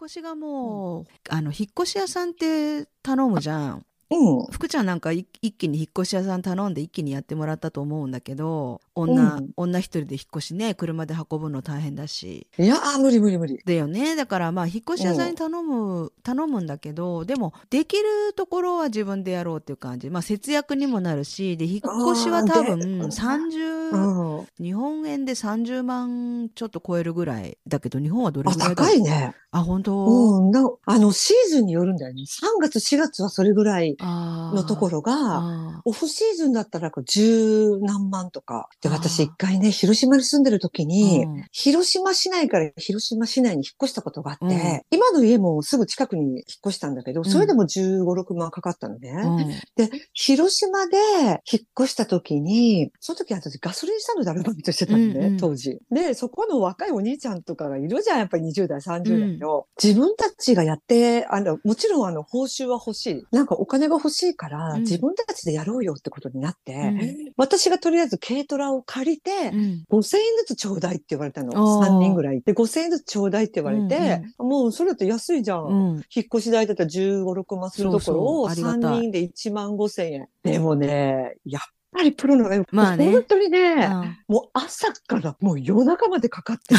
越しがうん。 もう、引っ越し屋さんって頼むじゃん。 うん。 福ちゃんなんか一気に引っ越し屋さん頼んで一気にやってもらったと思うんだけど、 うん女一人で引っ越しね、車で運ぶの大変だし。 いやー、無理無理無理。 だよね。だからまあ、引っ越し屋さんにうん。 頼むんだけど、でも、できるところは自分でやろうっていう感じ。まあ、節約にもなるし、で、引っ越しはああ、 多で、 分う 30、 ん。 日本円で30万ちょっと超えるぐらい。だけど、日本はどれあ、 ぐらいだろう。 高いね。 あ、本当？ うん。シーズンによるんだよね。3月、4月はそれぐらいのとこあろが、 あ、 オフシーズンだったら十何万とか。で、私一あ回ね、広島に住んでる時あ、 に、 うん、 広島市内から広島市内に引っ越したことがあっうん、 て、今の家もすぐ近くに引っ越したんだけど、 うん、 それでも15、6万かかったのね。 うん、 で、広島で引っ越した時に、その時私ガソリンスタンドでアルバイトしてうん、 たのね、 うん、 当時。で、そこの若いお兄ちゃんとかがいるじゃん、やっぱり20代、30代うん、 の。自分たちがやって、もちろん報酬は欲しい。なんかお金が欲しいから、自うん、 分たちでやろうよってことになって、 うん、 私がとりあえず軽トラを借りて、 うん、 5000円ずつちょうだいって言われたの。3人ああ、 ぐらい。で、5000円ずつちょうだいって言われうん、うて、 ん、 もうそれだと安いじゃん。 うん。 引っ越し代だったら15、6万するそうところそう、 をありが 3 たい。 人で1万5千円。でもね、やっぱりプロのね、もう本まあね。 当にね、 うん。 もう朝からもう夜中までかかって、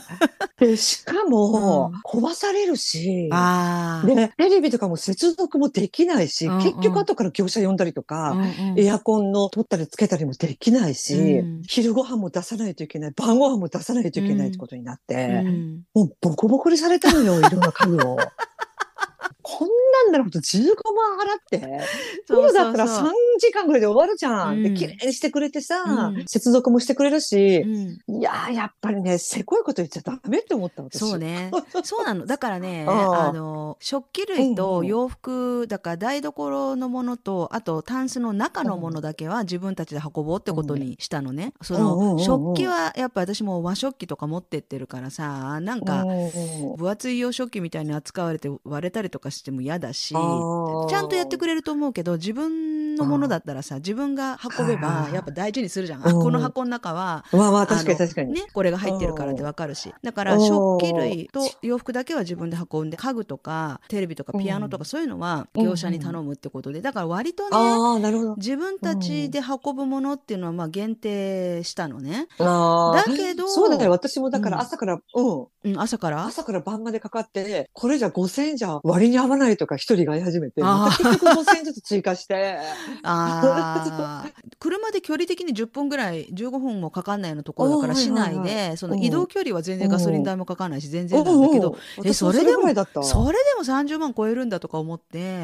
で、しかもうん。 壊されるし、 あで、テレビとかも接続もできないあ、 し、 うん結局うん。 後から業者呼んだりとうか、 んうん。 エアコンの取ったりつけたりもできないし、 うん。 昼ご飯も出さないといけない、晩ご飯も出さないといけないってうん。 ことになっうて、 ん。 もうボコボコにされたのよ、いろんな家具を。こんなんならほんと15万払って、プそうロだったらそうそう。 3時間ぐらいで終わるじうゃん。で、綺麗ん。 にしてくれてさ、 うん。 接続もしてくれるし、 うん。 いやー、やっぱりね、せこいこと言っちゃダメって思った、私。 そうね。そうなの。だからね、 ああ、 食器う類とんうん。 洋服、だから台所のものと、あとタンスの中のものうんだけは自分たちで運ぼうってことうんにしたのね。 うんうんうん食器はやっぱ私も和食器とか持ってってるからさ、なんか、 うん。 分厚い洋食器みたいに扱われて割れたりとかしても嫌だあし、ちゃんとやってくあ、 れると思うけど、自分のものだあったらさ、自分が運べはいはいばやっぱはい。 大事にするじゃん。あ、このうん。 箱の中はまあまあ、確かに確かに。 ね、これが入ってるからってうん。 わかるし。だから食器おー。 類と洋服だけは自分で運んで、家具とかテレビとかうピアノとかん。 そういうのはう業者にん。 頼むってことで、だから割とね、 ああ、なるほど。 自分たちうん。 で運ぶものっていうのはまあ限定したのね。 ああ、 だけそうだよ。 ど、 私もだからうん、 朝から、うん。 うん、朝から朝から晩までかかって、これじゃ5000円じゃ割に合わないとか一人が言い始めて、またあ結局5000円ずつ追加して、 あー、車で距離的に10分ぐらい、15分もかかんないようなところだから、 おー、はい市はいはい。 内で、その移うん。 動距離は全然ガソリンうん。 代もかかんないし、全う然なんだけど、 んうん。私もそれそれでも、 ぐらいだった。 それでも30万超えるんだとか思って、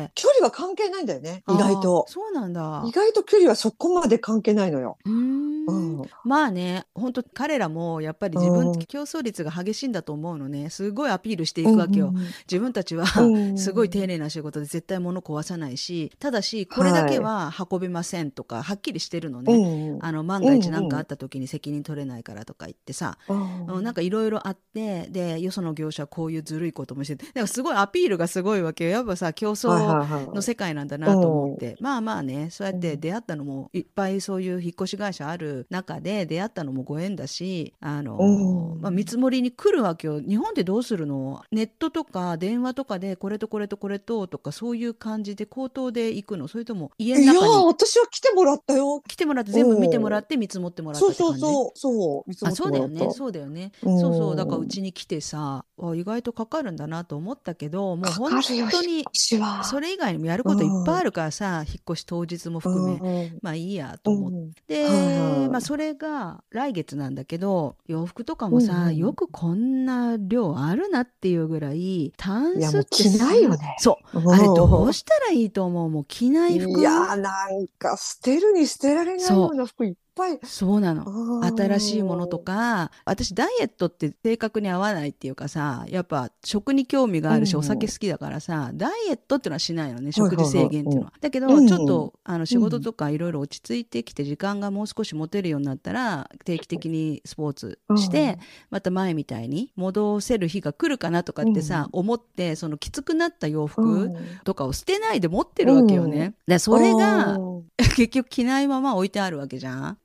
距離は関係ないんだよね。意外ああ、 と。 そうなん意だ。 外と距離はそこまで関係ないのよ。 うーん。 うん。 まあね、本当彼らもやっぱりう自分、 ん。 競争率が激しいんだと思うのね。すごいアピールしていうくわけよ。 ん。 自分たちうはすごい丁ん。 寧な仕事で絶対物壊さないし、ただし、これだけはい。 は運べませんとか、はっきりしてるのね。 うん。 万うが一何かあん。 った時に責任取れないからとか言ってさ、 うなんん。 かいろいろあって、で、よその業者はこういうずるいこともしてて、だからすごいアピールがすごいわけよ。やっぱさ、競争はいはいはい。 の世界なんだうなと思っん。 て。まあまあね、そうやってうん。 出会ったのも、いっぱいそういう引っ越し会社ある中で出会ったのもご縁だし、 うまあ、見ん。 積もりに来るわけよ。日本でどうするの？ネットとか電話とかでこれとこれとこれととかそういう感じで口頭で行くの？それとも家いやー、 の中に私は来てもらったよ。 来てもらって全部見てもらうん。 って見積もってもらっそうたって感じ？ そうそう。そう。見積あ、 もってそうだよね。 もらった。 そうだよね。 うそうそう。だからうん。 ちに来てさ、意外とかかるんだなと思ったけど、もうか本かるよ、引っ当に、 越しは。 それ以外にもやるうこといっぱいあん。 るからさ、引っ越し当日もう含め、 ん。 まあいいやと思って。 うん。はいで、まあはい。 それが来月なんだけど、洋服とかうもさ、 んうん。 よくこんな量あるなっていうぐらい、タンいや、 スってもう着ないよね。 そう、あれどううん。 したらいいと思う？もう着ない服？ いやー、なんか捨てるに捨てられないようそう。 な服いっぱい。 そうなの。新しいものとうか、私ダイエットって性格に合わないっていうかさ、やっぱ食に興味があるし、おん。 酒はい好きだからさ、ダイエットっていうのはしないのね、 はい食事制はい。うん。 限っていうのは。だけど、ちょっうん。 と、仕事うん。 とかいろいろ落ち着いてきて、時間がもう少し持てるようになったら、定期的にスポーツうして、 ん。 また前みたいに戻せる日が来るかなとかってさ、 うん。 思って、そのきつくなった洋う服ん。 とかを捨てないで持ってうるわけよん。 ね。で、それが、 ああ。 結局着ないまま置いてあるわけじゃん。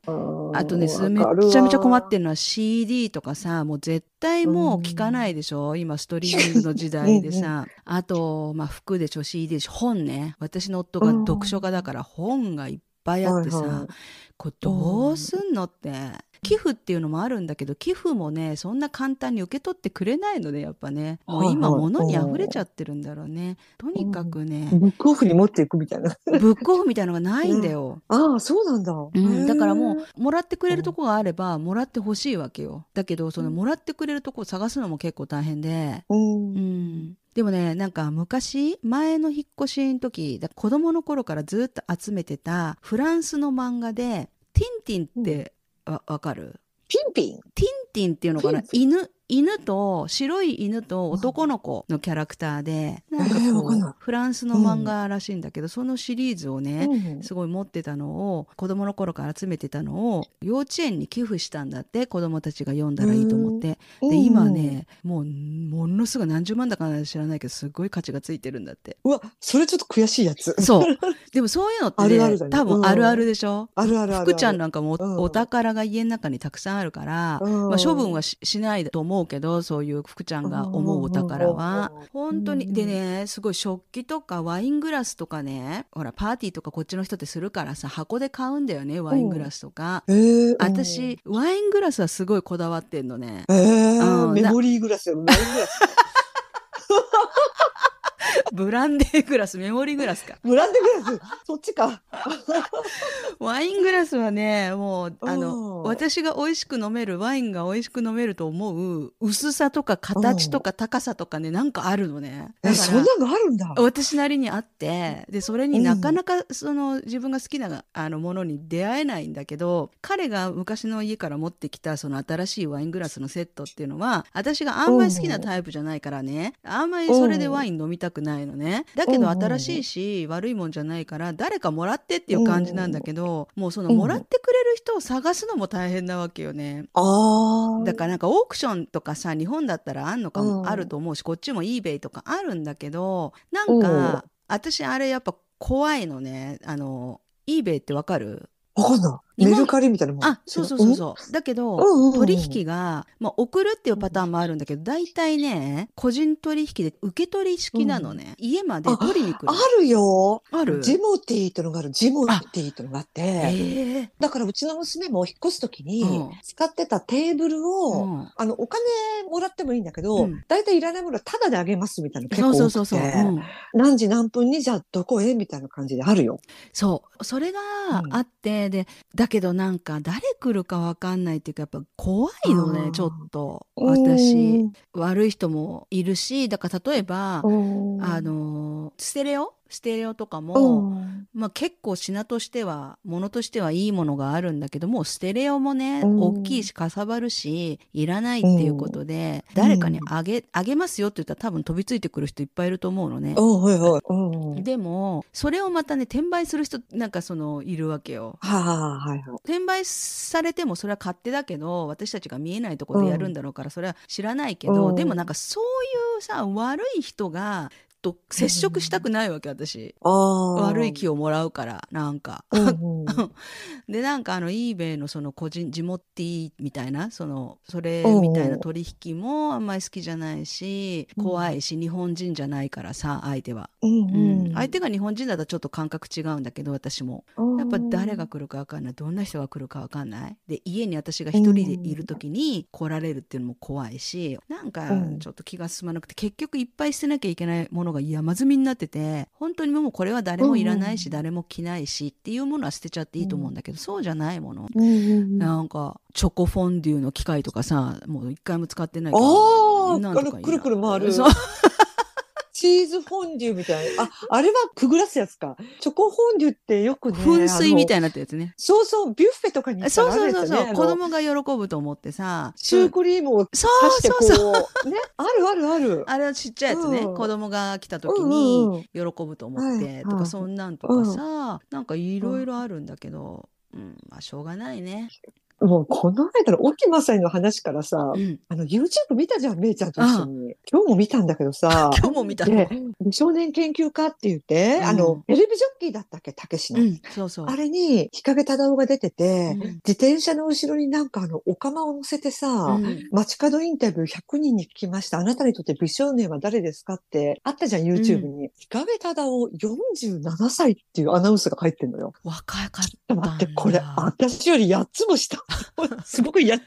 あとね、 わめっかるちゃめちゃ困っわ。 てるのは CD とかさ、もう絶対うもう聞かなん。 いでしょ今ストリーミングの時代でうんさ。あと、まあ服でしょ CD でしょ本ね。私の夫うが読書家だん。 から本がいっぱいあっはいてさ、 はい。 これうどうん。 すんのって。寄付っていうのもあるんだけど、寄付もね、そんな簡単に受け取ってくれないので、やっぱね。もう今はいはい。 物に溢れちゃうん。 ってるんだろうね。とにかうん。 くね、 ブックオフに持っていくみたいな。 ブックオフみたいなのがないんだね。 よ。 ああ、そうなんだ。 うへん、だからもえ。 う、もらってくれるとうん。 こがあれば、もらってほしいわけよ。だけど、その、 うん。 もらってくれるとこを探すのも結構大変で、 ううん。 ん。でもね、なんか昔、前の引っ越しの時、子供の頃からずっと集めてたフランスの漫画で、ティンティンっうん。 てわかる？ ピンピン。 ティンティンっていうのかな、 ピンピン。 犬と、白い犬とうん。 男の子のキャラクターで、なんかわかんこう、 ない。 フランスのうん。 漫画らしいんだけど、そのシリーズをね、 うん。 すごい持ってたのを、子供の頃から集めてたのを、幼稚園に寄付したんだって、子供たちが読んへえ。 だらいいと思って。 うで、今ん。うん。 ね、もう、ものすごい何十万だかなんか知らないけど、すごい価値がついてるんだって。 うわ、それちょっと悔しいやつ。 そう。でもそういうのってね、 あるあるだね。 多分あるあうん。 るでしょ？ あるあるあ福るある。 ちゃんなんかもうん。 お宝が家の中にたくさんあるから、 うまあ処分はん。 しないと思うけど、そういう福ちゃんうんうが思うおんうん宝は。 うんう本当に。でん。うんね、すごい食器とかワイングラスとかね、ほらパーティーとかこっちの人ってするからさ、箱で買うんだよね、ワイングうん。 ラスとか。 ええ、うん。 私、ワイングラスはすごいこだわってんのね。 ええ、 うん、 メモリーグラスよ、ワイングラスか。 ブランデーグラス、メモリーグラスか。 ブランデーグラス、そっちか。 ワイングラスはね、もう、 うん。う私が美味しく飲める、ワインが美味しく飲めると思う薄さとか形とん。 か高さとかね、なんかあるのね。 え、 だから、 そんなのあるんだ。 私なりにあって、で、それになかうん。 なかその自分が好きなものに出会えないんだけど、彼が昔の家から持ってきたその新しいワイングラスのセットっていうのは、私があうんまり好きなん。 タイプじゃないからね、あんまりうそれでワん。 イン飲みたくないのね。だうけど新しいん。 し、悪いもんじゃないから、誰かもらってっていうう感じなんだん。 けど、もうそのうもらっん。 てくれる人を探すのも大変なわけよね。 ああ。 だからなんかオークションとかさ、日本だったらあんのうかも、あるん。 と思うし、こっちも eBay とかあるんだけど、なうんん。 か、私あれやっぱ怖いのね。eBay ってわかる？ わかんない。メル日本、 カリみたいなもん。 あ、そう違う。うん。 そうそうそう。だけど、取うんうん引が、まあ、送るっていうパターンもあるんだけど、大体ね、個人取引で受け取り式なうん。うん。 のね。家まで取りにあ、あ来るの。 るよ。 ある？ ジモティーってのがある。ジモあ、 ティーってのがあっへて、 え。 だからうちの娘も引っ越すときにうん。 使ってたテーブルを、 うん。 お金もらってもいいんだけど、 うん。 だいたいいらないものはタダであげますみたいなの結そう構多くそうそうそう。うて、 ん。 何時何分にじゃあどこへみたいな感じであるよ。 そう。それがうん。 あって、で、だけどなんか誰来るかわかんないっていうか、やっぱ怖あいのね、ちょっあ。 と。 う私、 ーん。 悪い人もいるし、だから例えば、 うーん。 ステレオとかうも、 ん。 まあ結構品としては、物としてはいいものがあるんだけども、ステレオもうね、大きいん。 しかさばるし、いらないっうていうことん。 で、 う誰かにん。 あげますよって言ったら多分飛びついてくる人いっぱいいると思うのね。 うん、はいはい。うん。はでも、それをまたね、転売する人、なんかいるわけよ。 あ、はいはい。 転売されてもそれは勝手だけど、私たちが見えないとこうでやるんん。 だろうから、それは知らないけうど、でもなんかん。 そういうさ、悪い人が、とう接触したくん。 ないわけ、私。 ああ。 悪い気をもらうから、なんか。 うん。うん。 で、なんかeBay のその個人、ジモティみたいな、そうれみたいなん。 取引もあんまり好きじゃないし、怖いし、日本人じゃないからさ、相手は。 ううん。 ん。 相手が日本人だったらちょっと感覚違うんだけど、私も。 うやっぱ誰がん。 来るかわかんない。どんな人が来るかわかんない。で、家に私がう一人でいるん。 時に来られるっていうのも怖いし、なんかうん。 ちょっと気が進まなくて、結局いっぱい捨てなきゃいけないものが山積みになってて、本当にもうこれは誰うもいらないし、 ん。 誰も着ないしっていうものは捨てちゃっていいと思うんうん。 だけど、そうじゃないもの。 うん。 なんか、チョコフォンデュの機械とかさ、もう一回も使ってないけど、 ああ、 なんとかいいな。 くるくる回そう。 る。チーズフォンデュみたいな。あ、あれはくぐらすやつか。チョコフォンデュってよくね、 噴水みたいになったやつね。 そうそう、ビュッフェとかに行ったそうらあるやつだね。 そうそうそう。子供が喜ぶと思ってさ、 シュークリームをそ刺してうそうそう。 こう、ね、あるあるある。 あれはちっちゃいやつね。 うん。うん子供が来たう時にんうん。 喜ぶと思っはいてとか、 はい。 そんなんとかうん。 さ、なんかいろいうん。 ろあるんだけど、うん、まあしょうがないね。 もうこの間の沖正の話からさ、 うん。 YouTube 見たじゃん、めいちゃんと一緒に。今日も見たんだけどさ、 今日も見たで、 の。 美少年研究家って言って、 うん。 テレビジョッキーだったっけ、たけしの。 うん。そうそあれに、日陰忠夫が出てう。 て、 うん。 自転車の後ろになんかお釜を乗せてさ、 うん。 街角インタビュー100人に聞きました。あなたにとって美少年は誰ですかってあったじゃん、 う YouTube ん。 に。日陰忠夫47歳っていうアナウンスが入ってんのよ。 若かっちょっと待って、 たんこれ、 だ。 私より8つも下。すごくやった。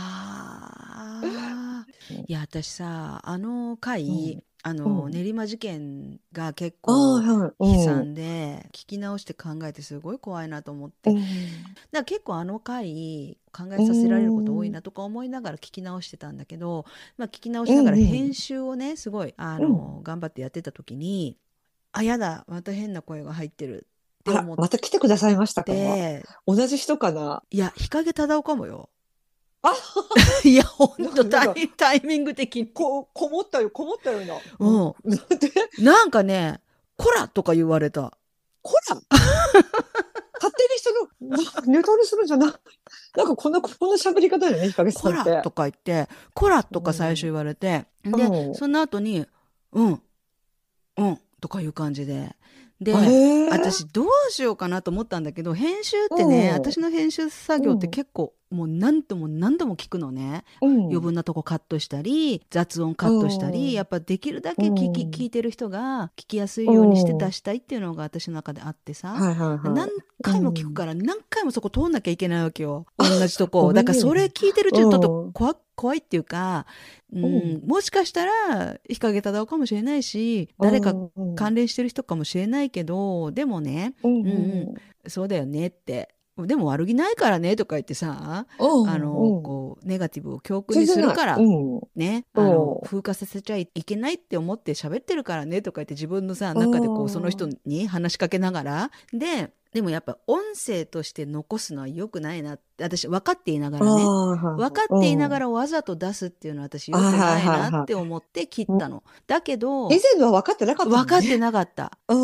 ああ。いや、私さ、あのうん。 回、 うん。 練馬事件が結ああ、 構はい。 悲うん。 惨で、聞き直して考えてすごい怖いなと思っうて。だかん。 ら結構あの回、考えうさせられること多いん。 なとか思いながら聞き直してたんだけど、まあ聞き直うしながらん。 編集をね、すごい、 うん。 頑張ってやってた時に、あ、やだ、また変な声が入ってるってあら、 思っまた来てくださいましたか？ て、 同じ人かな？ いや、日陰忠夫かもよ。 あ、 いや、ほんとなんか、 タイミング的に。 こもったよ、こもったような。うん。 うん。 なんで、 なんかね、こらとか言われた。 こら、勝手にネタにするんじゃない。なんかこんな喋り方だよね、日陰さんって。 こらとか言って、こらとか最初うん。 言われて、で、 うん。 その後に、うん、うんとかいう感じで。 あで、 れ、 私どうしようかなと思ったんだけど、編集ってね、 うん。 私の編集作業ってうん。 結構もう何度も何度も聞くのね。 うん。 余分なとこカットしたり、雑音カうットしたり、やん。 っぱできるだうけ聞ん。 いてる人が聞きやすいうようにして出ん。 したいっていうのが私の中であってさ。 はいはいは何い。う回も聞くかん。 ら何回もそこ通んなきゃいけないわけよ。同じとこ。だからごめんね。 それ聞いてるうちにちょっとうん。 怖いっていうか、 うん。 もしかしたら日陰忠夫かもしれないし、 う誰かん。うん。 関連してる人かもしれないけど、でもね、 ううんうん、 ん。 そうだよねって。でも悪気ないからねとか言ってさ、 うん。うん。 こう、ネガティブを教訓に全然ない。 するから、 うん。 ね、 う風化させちゃいけないって思って喋ってるからねとか言って自分のさ、中でこう、その人ん。 に話しかけながら、でもやっぱ音声として残すのは良くないなって、私分かっていながああ、 らね、 はいはい。 分かっていなうん。 がらわざと出すっていうのは私良くはいはいないなっはいはい。 て思って切っうん。 たの。だけど、 以前のは分かってなかったのね。 分かってなかった。 うん。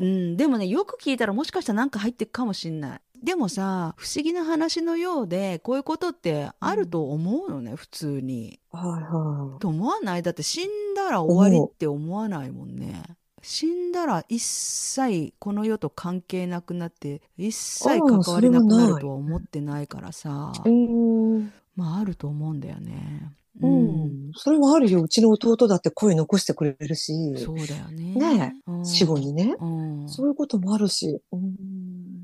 でもね、よく聞いたらもしかしたらなんか入ってくかもしんない。でもさ、不思議な話のようで、こういうことってうん。 あると思うのね、普通に。 はいはい。 と思わない？だって死んだら終わりっ思て思わないもんね。死んだら一切この世と関係なくなって、一う。 切ああ、それは関わりなくなるない。 とは思ってないからうさ。 ん。 まああると思うんだよね。ううん。 ん。それはあるよ。うちの弟だって声残してくれるし。 そうだよねえ。 ね。う死後ん。 にね。 うん。 そういうこともあるし。うん。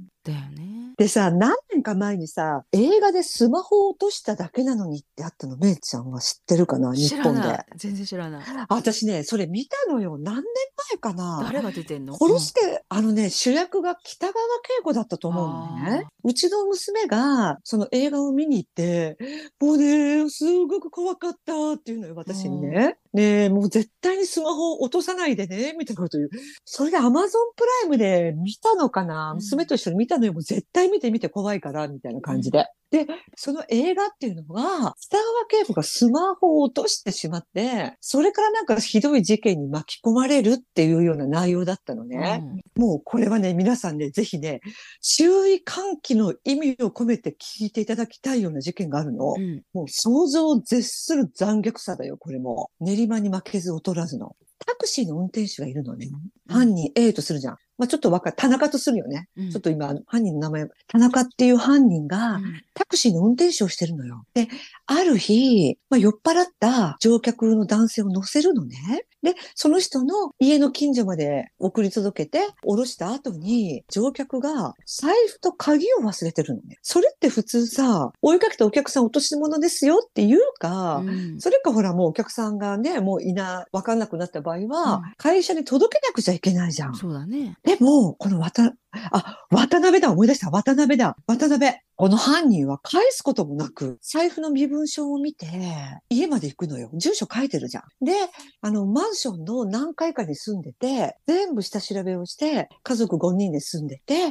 だよね。 でさ、何年か前にさ、映画でスマホを落としただけなのにってあったの、めいちゃんは知ってるかな、日知ら本で。 ない。全然知らない。 私ね、それ見たのよ。何年前かな。 誰が出てんの？うん。 殺して、主役が北川景子だったと思うのね。 ああ。 うちの娘が、その映画を見に行って、もうね、すごく怖かったっていうのよ、 う私にん。 ね。ねえ、もう絶対にスマホを落とさないでね、みたいなこと言う。それでアマゾンプライムで見たのかな、 うん。 娘と一緒に見たのよ。もう絶対見て怖いから、みたいなうん。 感じで。で、その映画っていうのは、北川景子がスマホを落としてしまって、それからなんかひどい事件に巻き込まれるっていうような内容だったのね。 うん。 もうこれはね、皆さんね、ぜひね、注意喚起の意味を込めて聞いていただきたいような事件があるの。 うん。 もう想像を絶する残虐さだよ、これも。練馬に負けず劣らずの。タクシーの運転手がいるのね。 うん。 犯人 A とするじゃん。まあ、ちょっと田中とするよね。 うん。 ちょっと今、犯人の名前、田中っていう犯人が、 うん。 タクシーの運転手をしてるのよ。で、ある日、まあ、酔っ払った乗客の男性を乗せるのね。で、その人の家の近所まで送り届けて、降ろした後に、乗客が財布と鍵を忘れてるのね。それって普通さ、追いかけたお客さん落とし物ですよって言うか、 うん。 それかほらもうお客さんがね、もうわかんなくなった場合は、 うん。 会社に届けなくちゃいけないじゃん。 そうだね。 でも、渡辺だ、思い出した、渡辺だ、渡辺。この犯人は返すこともなく、財布の身分証を見て、家まで行くのよ。住所書いてるじゃん。で、マンションの何階かに住んでて、全部下調べをして、家族5人で住んでて、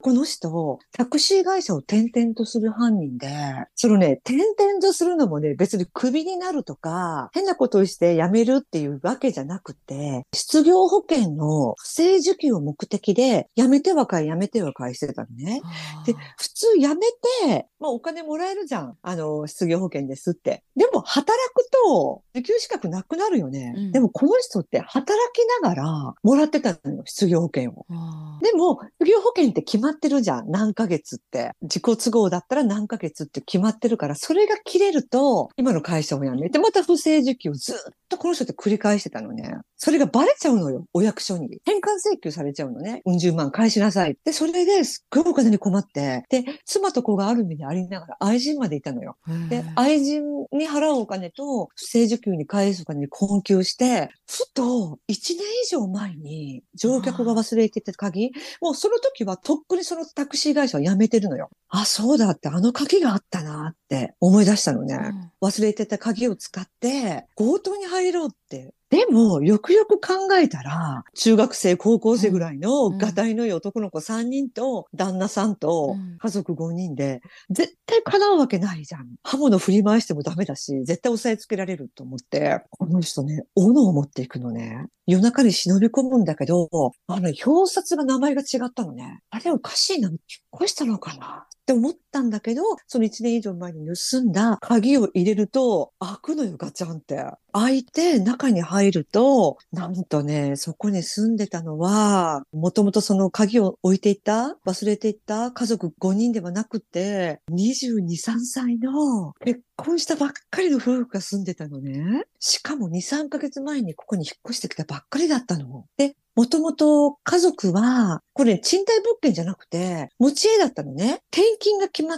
この人、タクシー会社を転々とする犯人で、そのね、転々とするのもね、別にクビになるとか、変なことをして辞めるっていうわけじゃなくて、失業保険の不正受給を目的で、辞めては返、辞めては返してたのね。で、 あ普通辞めて、まあお金もらえるじゃん。失業保険ですって。でも働くと、受給資格なくなるよね。 うん。 でもこの人って働きながらもらってたのよ、失業保険を。 あでも、失業保険って決まってるじゃん。何ヶ月って。自己都合だったら何ヶ月って決まってるから、それが切れると、今の会社を辞めて、また不正受給をずっとこの人って繰り返してたのね。それがバレちゃうのよ、お役所に。返還請求されちゃうのね。うん十万返しなさい。で、それですっごいお金に困って、で、妻と子がある身でありながら愛人までいたのよ。 あ。へで、 え。 愛人に払うお金と不正受給に返すお金に困窮して、ふと1年以上前に乗客があ忘れてた鍵、もうその時はとっくにそのタクシー会社を辞めてるのよ。あ、そうだって、あの鍵があったなって思い出したのね。 あ。うん。 忘れてた鍵を使って強盗に入ろうって。でも、よくよく考えたら、中学生、高校生ぐらいのうん。 ガタイのいい男の子3人と、旦那さんと、 うん。 家族5人で、絶対叶うわけないじゃん。刃物振り回してもダメだし、絶対押さえつけられると思って、この人ね、斧を持っていくのね。夜中に忍び込むんだけど、表札が名前が違ったのね。あれおかしいな。引っ越したのかなって思ったんだけど、その1年以上前に盗んだ鍵を入れると、開くのよ、ガチャンって。開いて中に入ると、なんとね、そこに住んでたのは、もともとその鍵を置いていた、忘れていた家族5人ではなくて、22、3歳の結婚したばっかりの夫婦が住んでたのね。しかも2、3ヶ月前にここに引っ越してきたばっかりだったの。で、もともと家族は、これ賃貸物件じゃなくて、持ち家だったのね。転勤が決まって、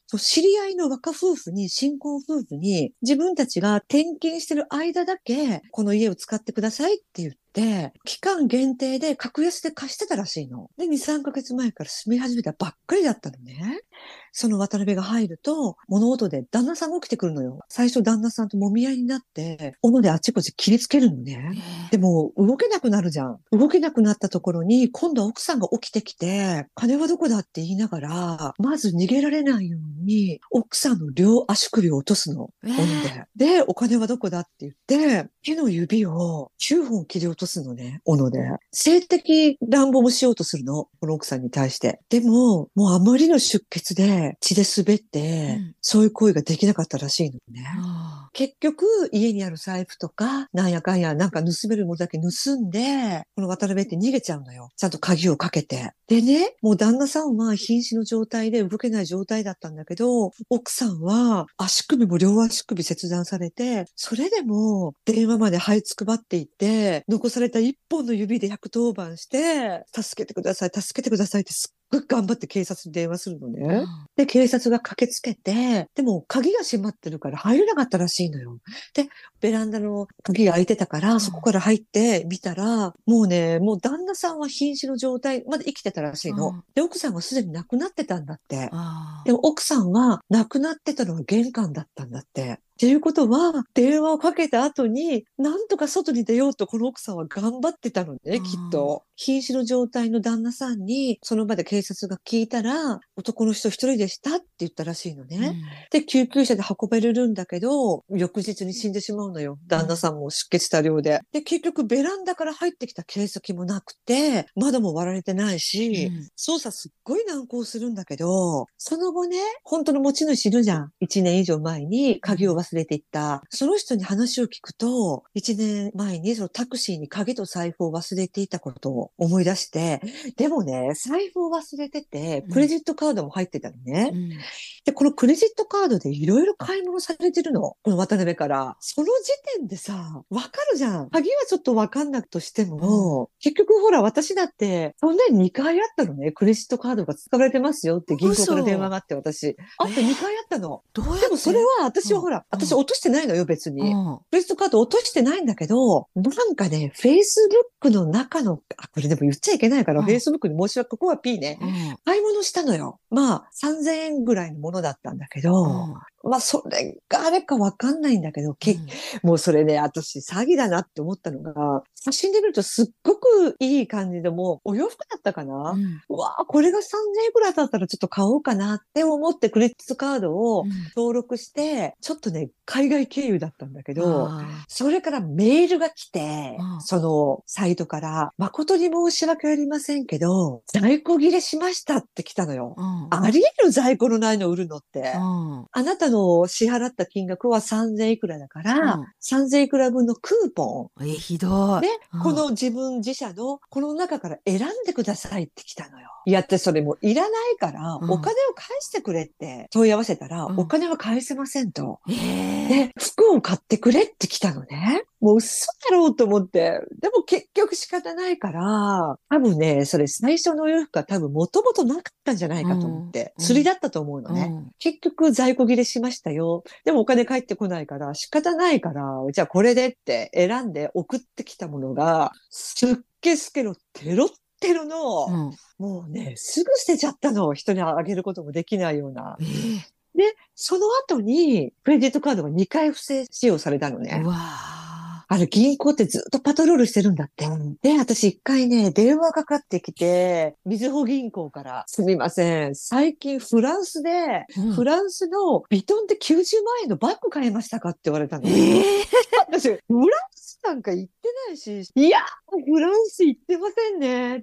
そう知り合いの若夫婦に、新婚夫婦に、自分たちが転勤してる間だけ、この家を使ってくださいって言って、期間限定で格安で貸してたらしいの。で、2、3ヶ月前から住み始めたばっかりだったのね。その渡辺が入ると、物音で旦那さんが起きてくるのよ。最初旦那さんと揉み合いになって、斧であちこち切りつけるのね。 へえ。 でも、動けなくなるじゃん。動けなくなったところに、今度は奥さんが起きてきて、金はどこだって言いながら、まず逃げられないように、奥さんの両足首を落とすの。 ええ。 斧で。で、お金はどこだって言って、手の指を9本切り落とすのね、斧で。性的乱暴もしようとするの、この奥さんに対して。でも、もうあまりの出血で血で滑って、 うん。 そういう行為ができなかったらしいのね。 あ結局、家にある財布とか、なんやかんや、なんか盗めるものだけ盗んで、この渡辺って逃げちゃうのよ。ちゃんと鍵をかけて。でね、もう旦那さんは瀕死の状態で動けない状態だったんだけど、奥さんは足首も両足首切断されて、それでも電話まで這いつくばっていって、残された一本の指で110番して、助けてください、助けてくださいってすっごい頑張って警察に電話するのね。 あ。 で、警察が駆けつけて、でも鍵が閉まってるから入れなかったらしいのよ。で、ベランダの鍵が開いてたから、そこから入ってみたら、もうね、もう旦那さんは瀕死の状態、まだ生きてたらしいの。 あ。 で、奥さんはすでに亡くなってたんだって。 あでも奥さんは亡くなってたのは玄関だったんだって。っていうことは、電話をかけた後に、なんとか外に出ようとこの奥さんは頑張ってたのね、きっあ。 と。瀕死の状態の旦那さんに、その場で警察が聞いたら、男の人一人でしたって言ったらしいのね。 うん。 で、救急車で運べれるんだけど、翌日に死んでしまうのよ。旦那さんも出血多量で。で、結局ベランダから入ってきた形跡もなくて、窓も割られてないし、 うん。 捜査すっごい難航するんだけど、その後ね、本当の持ち主いるじゃん。1年以上前に鍵を忘れていった。その人に話を聞くと、1年前にそのタクシーに鍵と財布を忘れていたことを思い出して、でもね、財布を忘れてて、 うん。 クレジットカードも入ってたのね。 うん。 で、このクレジットカードでいろいろ買い物されてるの。この渡辺から。その時点でさ、わかるじゃん。鍵はちょっとわかんなくとしてうん。 も、結局ほら、私だって、去年2回あったのね。クレジットカードが使われてますよって銀行から電話嘘。 があって、私。あえー、 って2回あったの。 どうやでもそれって。 は私はほら、私落としてないのよ、別に。クうん。 レジットカード落としてないんだけど、なんかね、Facebook の中の、あ、これでも言っちゃいけないから、 うん。 Facebook に申し訳、ここは P ね。 うん。 買い物したのよ。まあ、3000円ぐらいのものだったんだけど、 うん。 まあ、それがあれかわかんないんだけど、 うんもうそれね、私詐欺だなって思ったのが、写真で見るとすっごくいい感じで、もうお洋服だったかな。 うんうわあ、これが3000円くらいだったらちょっと買おうかなって思ってクレジットカードをうん登録して、ちょっとね、海外経由だったんだけど、 あそれからメールが来て、 あそのサイトから、誠に申し訳ありませんけど、在庫切れしましたって来たのよ。 うんあり得る在庫のないの売るのって。 うんあなたの支払った金額は3000いくらだから、 うん 3000いくら分のクーポンひどい。 で、こうんの自社のこの中から選んでくださいって来たのよ。いやってそれもういらないからうんお金を返してくれって問い合わせたら、 うんお金は返せませんと。 ええで、服を買ってくれって来たのね。もう嘘だろうと思って。でも結局仕方ないから、多分ね、それ最初のお洋服は多分もともとなかったんじゃないかと思って、 うん釣りだったと思うのね。 うん結局在庫切れしましたよ。でもお金返ってこないから仕方ないから、じゃあこれでって選んで送ってきたものが、すっげすけろ、テロッテロの、 うんもうね、すぐ捨てちゃったの。人にあげることもできないような。 ええで、その後に、クレジットカードが2回不正使用されたのうね。 わああれ、銀行ってずっとパトロールしてるんだって。で、私一回ね、電話かかってきて、みずほ銀行から、すみません。最近フランスで、 うんフランスのビトンで90万円のバッグ買いましたかって言われたの。 ええ私、フランスなんか行ってないし、いや、フランス行ってませんねって。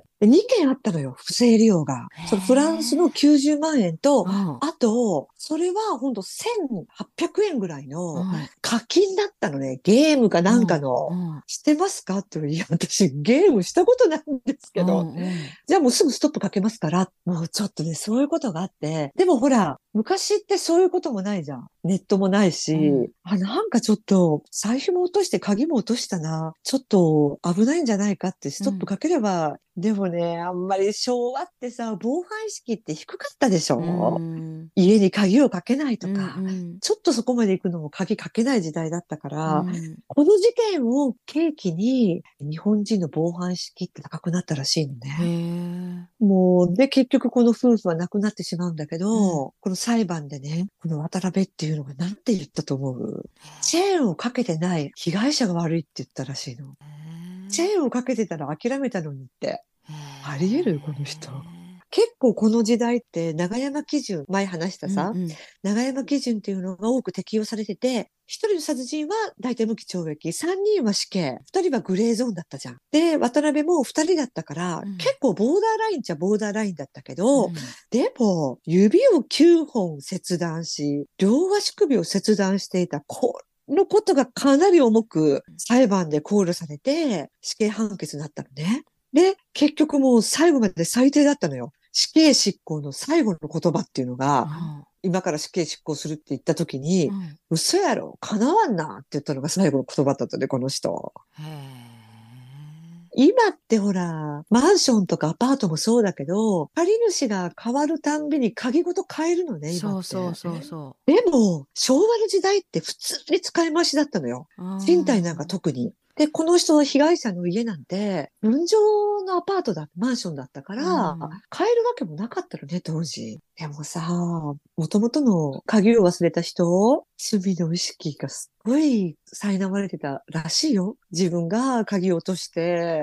で2件あったのよ、不正利用が。そのフランスの90万円と、 うんあと、それはほんと1800円ぐらいのうん課金だったのね。ゲームかなんかの。 うんしてますかって言う、いや、私ゲームしたことないんですけど。 うんじゃあもうすぐストップかけますから。もうちょっとね、そういうことがあって。でもほら、昔ってそういうこともないじゃん。ネットもないし。 うんなんかちょっと、財布も落として鍵も落としたな。ちょっと危ないんじゃないかってストップかければ。でもね、あんまり昭和ってさ、防犯意識って低かったでしうょ、 ん家に鍵をかけないとうんか。 うんちょっとそこまで行くのも鍵かけない時代だったかうら、 んこの事件を契機に日本人の防犯意識って高くなったらしいのへね。 えもう、で、結局この夫婦は亡くなってしまうんだけど、 うんこの裁判でね、この渡辺っていうのが何て言ったと思う？チェーンをかけてない被害者が悪いって言ったらしいの。チェーンをかけてたら諦めたのにって。あり得るこの人。結構この時代って長山基準、前話したさ、 うん長山基準っていうのが多く適用されてて、一人の殺人は大体無期懲役、三人は死刑、二人はグレーゾーンだったじゃん。で、渡辺も二人だったから、 うん結構ボーダーラインっちゃボーダーラインだったけど、 うんでも、指を9本切断し、両足首を切断していた、このことがかなり重く裁判で考慮されて、死刑判決になったのね。で、結局もう最後まで最低だったのよ。死刑執行の最後の言葉っていうのが、今から死刑執行するって言った時に、 うん嘘やろ叶わんなって言ったのが最後の言葉だったね、この人。 へ今ってほら、マンションとかアパートもそうだけど、借り主が変わるたんびに鍵ごと変えるのね、 え今って。 そうそでも、昭和の時代って普通に使い回しだったのよ。 う賃貸なんか特に。で、この人の被害者の家なんて、分譲のアパートだ、マンションだったから、 うん買えるわけもなかったのね、当時。でもさ、元々の鍵を忘れた人、罪の意識がすごい苛まれてたらしいよ。自分が鍵を落として、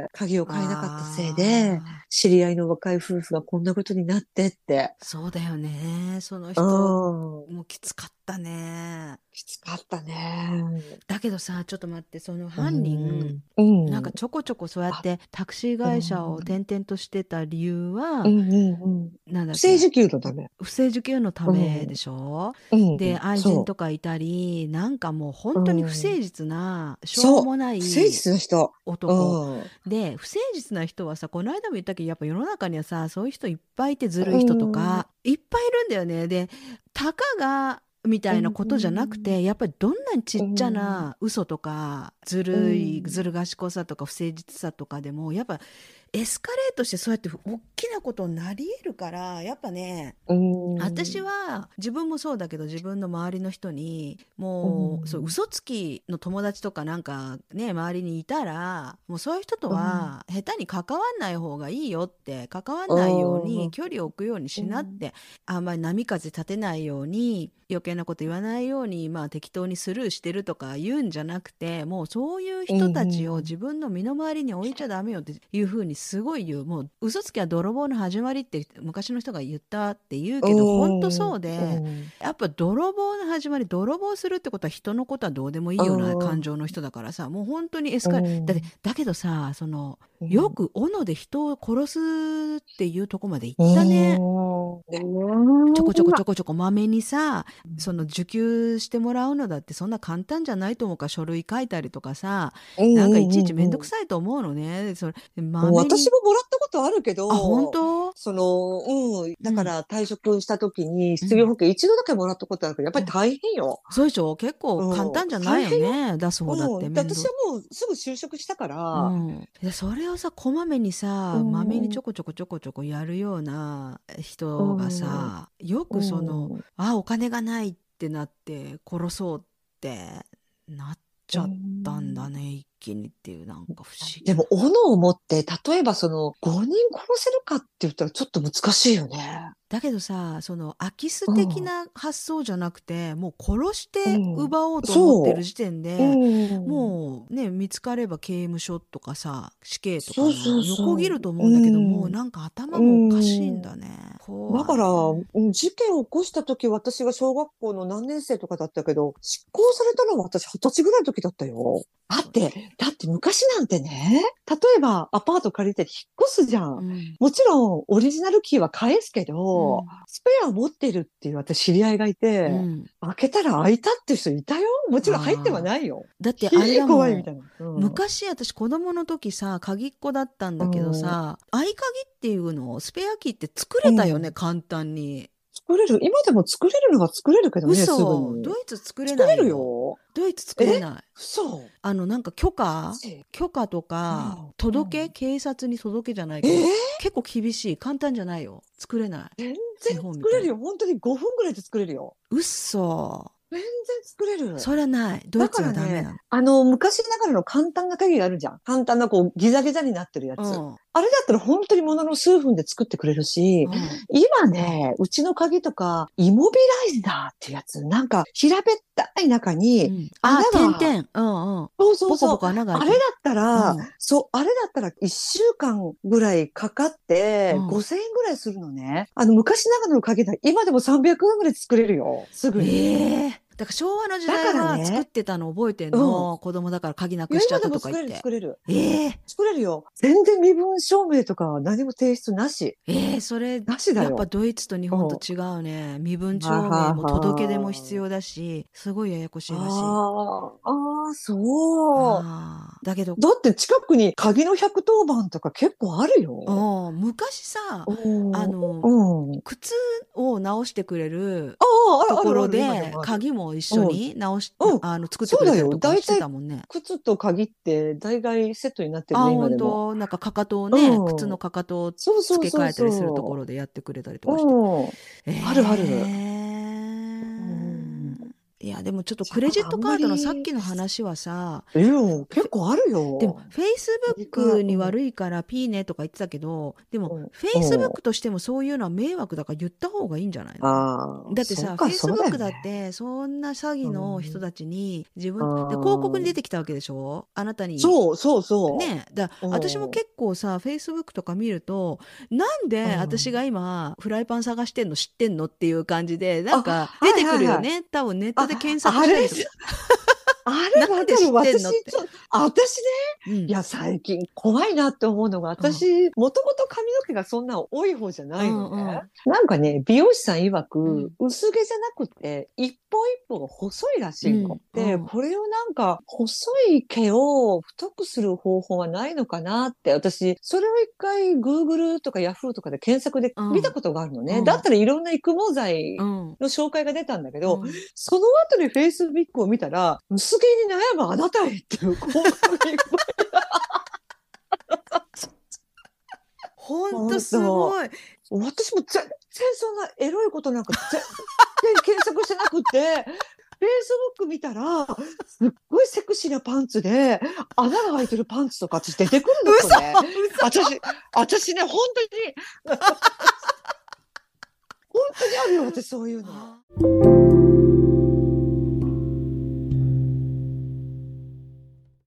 鍵を買えなかったせいで、知り合いの若い夫婦がこんなことになってって。 そうだよね。そのう人ん。 もきつかったね。 きつかったね。 だけどさ、ちょっと待って、そのう犯人、 ん。うん。 なんかちょこちょこそうやってタクシー会社を転々としてた理由は、 うんうんうん。 なんだっけ、 不正受給のため。 不正受給のためでしょ、 うん。 で、愛人とかいたり、なんかもう本当に不誠実な、しょうもない不誠実な人。 男。 うん。 で、不誠実な人はさ、この間も言ったけど、やっぱ世の中にはさ、そういう人いっぱいいて、ずるい人とか、いっぱいいるんだよね。で、たかが、みたいなことじゃなくて、やっぱりどんなにちっちゃな嘘とか、ずる賢さとか不誠実さとかでも、やっぱエスカレートしてそうやって大きなことになり得るから、やっぱね、私は自分もそうだけど、自分の周りの人にもうそう嘘つきの友達とかなんかね周りにいたら、もうそういう人とは下手に関わんない方がいいよって、関わんないように距離を置くようにしなって、あんまり波風立てないように、余計なこと言わないように、まあ適当にスルーしてるとか言うんじゃなくて、もうそういう人たちを自分の身の回りに置いちゃダメよっていうふうにすごい言う。もう嘘つきは泥棒の始まりって昔の人が言ったって言うけど、本当そうで、やっぱ泥棒の始まり、泥棒するってことは人のことはどうでもいいような感情の人だからさ、もう本当にエスカレだって、だけどさ、そのよく斧で人を殺すっていうとこまで行ったね。ちょこちょこちょこちょこまめにさ、その受給してもらうのだってそんな簡単じゃないと思うから、書類書いたりとかさ、なんかいちいちめんどくさいと思うのね。それまめに。 私ももらったことあるけあ、本ど、 当？ だから退職した時に失業保険一度だけもらったことあるけど、やっぱり大変よ。 そうでしょ？結構簡単じゃないよ大変よ。 ね。出す方だってで、 面倒。 私はもうすぐ就職したから、 でそれをさ、こまめにさ、まめにちょこちょこちょこちょこやるような人がさ、よくその、お金がないってなって殺そうってなっちゃったんだね、一気にっていう、なんか不思議。 でも、斧を持って、例えばその、5人殺せるかって言ったらちょっと難しいよね。 だけどさ、その空き巣的な発想じゃなくて、もう殺して奪おうと思ってる時点で、もうね、見つかれば刑務所とかさ、死刑とかの横切ると思うんだけど、もうなんか頭もおかしいんだね。 だから、事件を起こした時、私が小学校の何年生とかだったけど、執行されたのは私20歳ぐらいの時だったよ。だって昔なんてね、例えばアパート借りて引っ越すじゃん。もちろんオリジナルキーは返すけど、スペアを持ってるっていう私知り合いがいて、開けたら開いたっていう人いたよ。もちろん入ってはないよ。 だってあれだもん。 怖いみたいな。 昔私子供の時さ、鍵っ子だったんだけどさ、合鍵っていうのをスペアキーって作れたよね、簡単に。 作れる。今でも作れるのは作れるけどね、すぐに。 ドイツ作れないよ。 作れるよ。 ドイツ作れない。 嘘。 なんか許可とか、警察に届けじゃないけど、結構厳しい。簡単じゃないよ。作れない。 全然作れるよ。本当に5分ぐらいで作れるよ。 嘘。 全然作れる。 それはない。ドイツはダメなの。昔ながらの簡単な鍵があるじゃん。簡単なギザギザになってるやつ。あれだったら本当にものの数分で作ってくれるし、今ね、うちの鍵とか、イモビライザーってやつ、なんか平べったい中に、穴が、 点々。 そう。 ボコ穴があれだったら、あれだったら1週間ぐらいかかって、5000円ぐらいするのね。昔ながらの鍵だ。今でも300円ぐらい作れるよ。すぐに。 だから昭和の時代は作ってたの覚えてんの、子供だから鍵なくしちゃったとか言って。 作れる。作れるよ。全然身分証明とか何も提出なし。 それ、 なしだよ。 やっぱドイツと日本と違うね。身分証明も届け出も必要だし、すごいややこしいらしい。 そう。 だけど。 だって近くに鍵の110番とか結構あるよ。 昔さ、靴を直してくれるところで、鍵も一緒に作ってくれたりとかしてたもんね。 靴と鍵って大概セットになってるね、今でも。 本当、なんかかかとをね、靴のかかとを付け替えたりするところでやってくれたりとかして。 あるある。 いや、でもちょっとクレジットカードのさっきの話はさ、 結構あるよ。 でも、Facebook に悪いからピーねとか言ってたけど、でも、Facebook としてもそういうのは迷惑だから言った方がいいんじゃないの？だってさ、Facebook だって、そんな詐欺の人たちに自分、で広告に出てきたわけでしょ？あなたに。 そう。 ね、私も結構さ、Facebook とか見ると、なんで私が今、フライパン探してんの知ってんのっていう感じで、なんか出てくるよね。多分ネットで検索したりとか。 なんで知ってんのって。私ね、いや、最近怖いなって思うのが、私、もともと髪の毛がそんな多い方じゃないのね。なんかね、美容師さん曰く、薄毛じゃなくて、一本一本細いらしいの。で、これをなんか、細い毛を太くする方法はないのかなって、私、それを一回 Google とか Yahoo とかで検索で見たことがあるのね。だったらいろんな育毛剤の紹介が出たんだけど、その後に Facebook を見たら、薄毛に悩むあなたへっていう広告がいっぱいほんとすごい。 私も全然そんなエロいことなんか全然検索してなくて、Facebook 見たら、すっごいセクシーなパンツで、穴が開いてるパンツとか私出てくるの嘘よね。 嘘。 私ね、本当にあるよ、私そういうの。 あ